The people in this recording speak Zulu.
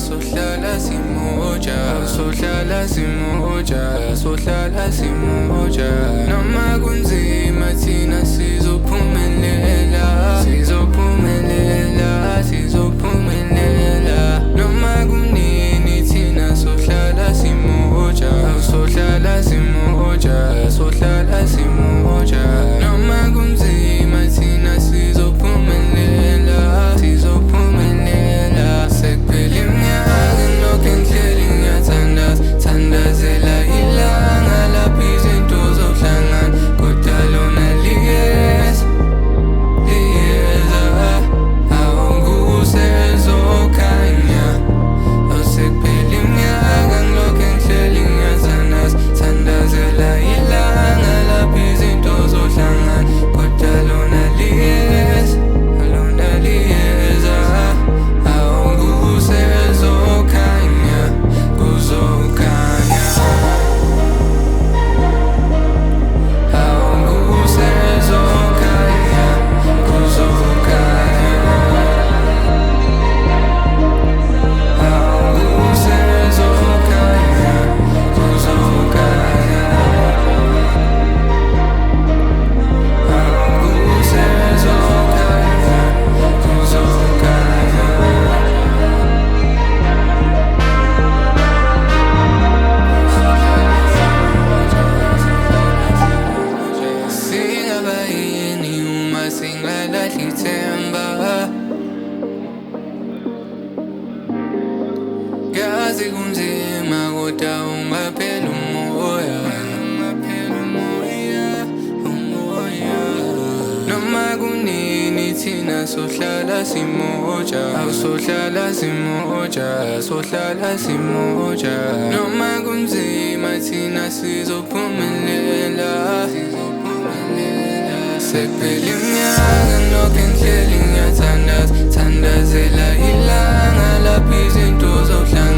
sohlala simoja, sohlala simoja, sohlala simoja. Noma kunzima thina sizophumelela, sizophumelela, sizophumelela. Noma kunini thina sohlala simoja, sohlala simoja, sohlala simoja. Noma kunzima thina sizophumelela, sizophumelela. Sekuphela iminyaka ngilokhu ngihleli ngiyathandaza, thandazela ilanga lapho izinto zohlangana, kodwa lona liyeza, liyeza. Awungusezokhanya. Sekuphela iminyaka ngilokhu ngihleli ngiyathandaza, thandazela ilanga lapho izinto zohlangana, kodwa lona liyeza, lona liyeza. Awungusezokhanya, kuzokhanya. Awungusezokhanya, kuzokhanya. Awungusezokhanya, kuzokhanya. Awungusezokhanya, kuzokhanya. Singaba yini uma singalahli ithemba? Yazi kunzima kodwa ungapheli umoya, ungapheli umoya, umoya. Noma kunini thina sohlala simoja, awusohlala simoja, sohlala simoja. Noma kunzima thina sizophumelela, sizophumelela. Sekuphela iminyaka ngilokhu ngihleli ngiyathandaza, thandazela ilanga lapho izinto zohlangana.